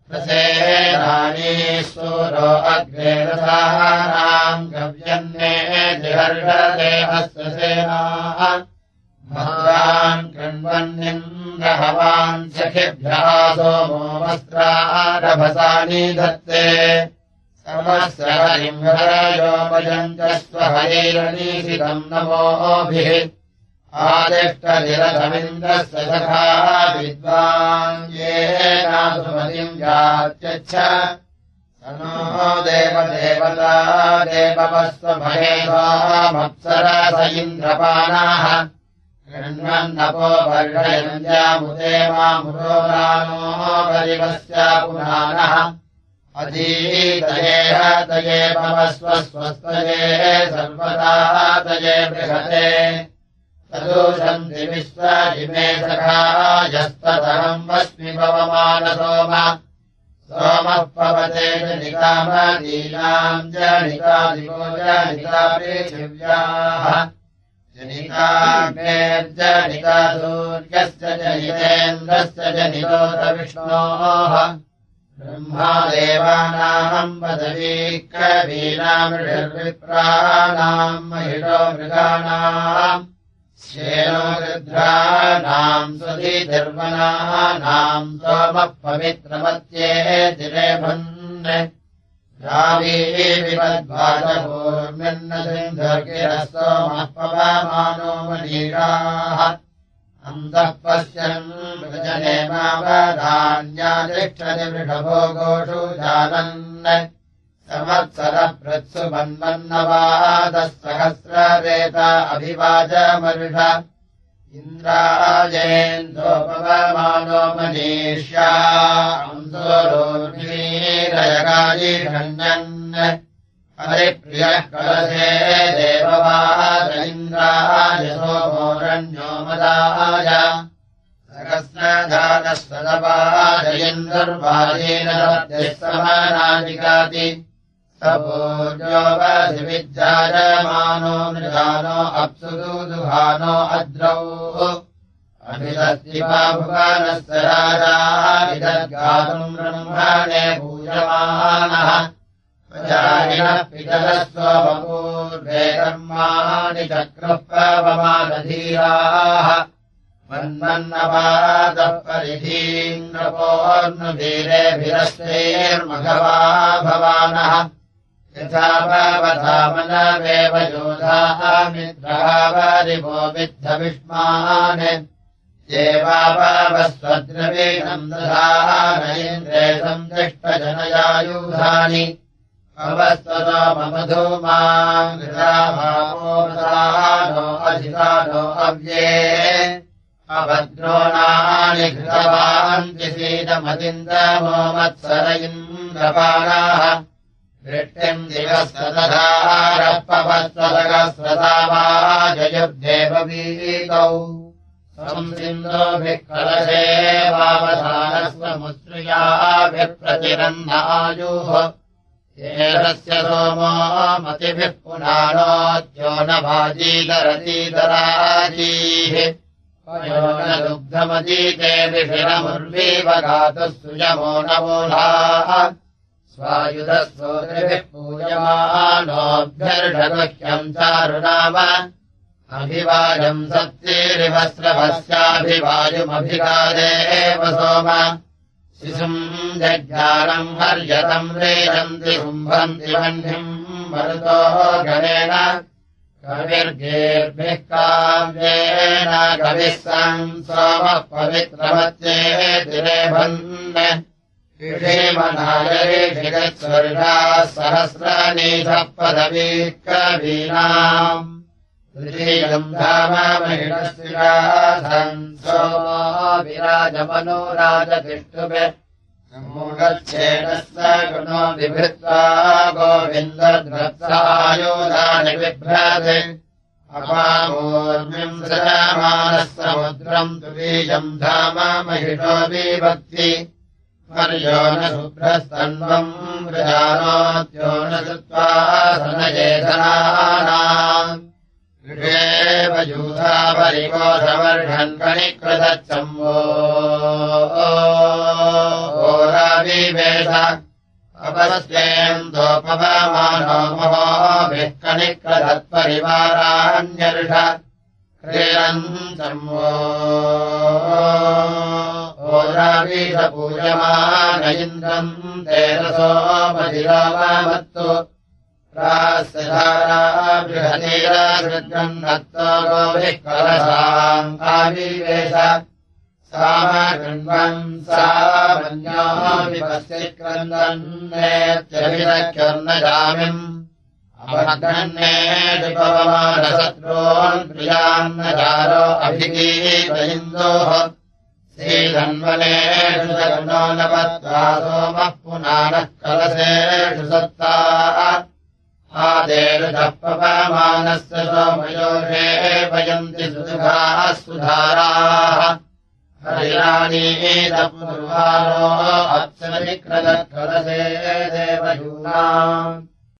प्रसेनानी सूरो अग्रे रथानाम् गव्यन्ने जिहर्षते अस्य सेनाः भद्रान् कृण्वन्निन्द्रहवान् सखिभ्यः सोमो वस्त्रारभसानि धत्ते समस्य हरिम् हरयोपयम् च स्वहरैरनीशितम् नमोभिः आदिष्टनिरथमिन्द्रस्य सखा विद्वान्येनासुमतिम् जात्यच्छ स नो देवदेवता देववस्वभयेवामप्सरस इन्द्रपानाः कृण्वन्नपो वर्षयन्त्यामुदे मामुरोरानो परिवस्या पुराणः अधीतये तये भवस्वस्वस्तये सर्वदा तये बृहते तदूषन्ति विश्वाजिमे सखायस्ततरम् वस्मि पवमानसोम सोमः पवते जनिकामदीनाम् जनिकादिवो जनिका पृथिव्याः जनिकाग्नेर्जनिका सूर्यस्य जनितेन्द्रस्य जनितोतविष्णोः ब्रह्मादेवानाम् पदवी कवीनाम् ऋषिर्विप्राणाम् महिषो मृगाणाम् श्येनो रुद्राणाम् स्वधीतिर्वनानाम् सोमः पवित्रमत्ये दिरेभन् रावीविवद्भाजपूर्मिन्नसिन्धुर्गिरः सोमः पवमानो मनीषाः अन्तः पश्यन् वृजने मावधान्यातिष्ठति वृषभो गोषु जानन् संवत्सरः पृत्सु मन्वन्नवादः सहस्ररेता अभिवाचमरुष इन्द्रायेन्दोपवमानो मनीष्या अंसोरोर्वीरयगाजिषण्यन् हरिप्रियः कलशे देववाद इन्द्राय सोमोरण्यो मदाय सहस्रधानः सदवादयेन्दुर्वाजेन सत्यः समानाजिगाति सपूर्यो वधिविज्जायमानो मृगानो अप्सुदुदुहानो अद्रौ अभिदस्तिपा भुवनस्य राजा विदद्गातुम् ब्रह्मणे पूजमानः प्रजाहिनः पितरः स्वपूर्वे कर्माणि चक्रुः पवमानधीराः मन्मन्नवादः परिधीम् नपोर्नुधीरेभिरस्तेर्मघवा भवानः यथा भवधामनवेव योधाः मित्रः वरिवो विद्धविष्मान् देवावस्वद्रवीणम् दधान इन्द्रे सन्दिष्टजनयायुधानि अवस्ततो ममधूमाम् घृताभावोऽवसानो अधिकानो अव्ये अभद्रोणानि घृतवान्ति सीतमतिन्दमो मत्सर इन्द्रपाणाः वृष्टिम् दिवस्तदधारः पवत्सदगस्रतावाजयुर्देववीतौ संसिन्दोभिः कलशे वावधानस्वमुत्र्याभिप्रतिरन्नायुः एतस्य सोमो मतिभिः पुनानोद्यो न भाजीदरतीदराजीः पयो न दुग्धमदीते विषिरमुर्वीव गातुः सुयमो न मूलाः स्वायुधस्तोत्रिभिः पूयमानोऽभ्यर्षगुह्यम् चारुनाम अभिवाजम् सत्तिरिवस्रभस्याभिवायुमभिगादेव सोम शिशुम् जज्ञानम् हर्यतम् रेजन्ति शुम्भन्ति वह्निम् मरुतो गणेन कविर्गेर्भिः काव्येन कविः सन् सोमः पवित्रमत्ये तिरेभन् ऋषिमनायऋषिगत्स्वर्गाः सहस्रनीधः पदवीः कवीनाम् तृतीयम् धाम महिषस्विराधम् सोमो विराजमनो राजतिष्ठुभे मूढच्छेदस्य गुणो विभृत्वा गोविन्दद्रत्सायुधानि बिभ्रते अपामूर्मिम् सजामानः समुद्रम् तुरीयम् धाम महिषो विभक्ति पर्यो न शुभ्रस्तन्वम् वृजानोद्यो न श्रुत्वा सनयेधनानाम् ऋषेव यूथापरिकोशवर्षन् कणिकृतच्छम्भो अपस्येन्दोपवमानो महोभिः कनिक्रदत्परिवाराण्यर्ष क्रीडन्तम् ओरावीषपूजमान इन्द्रम् तेरसो मधिरामत्तु प्रास्यधारा बृहतीरासृजम् नत्तो गोभिः कलशाम् आविवेश सामगृह्णम् सामन्यो विपस्यक्रन्दन्नेत्यभिरक्यर्नजामिम् अभग्रन्नेषुपवमानशत्रून् प्रियान्नजारो अभिगीतयिन्दोः श्रीधन्वनेषु जगनो नपत्वा सोमः पुनानः कलशेषु सत्ताः आदेरुजः पवमानस्य सोमयोषे वयन्ति सुसुखाः सुधाराः हरिराणीतपूर्वारो अप्सरिक्रदः कलशे देवयूनाम्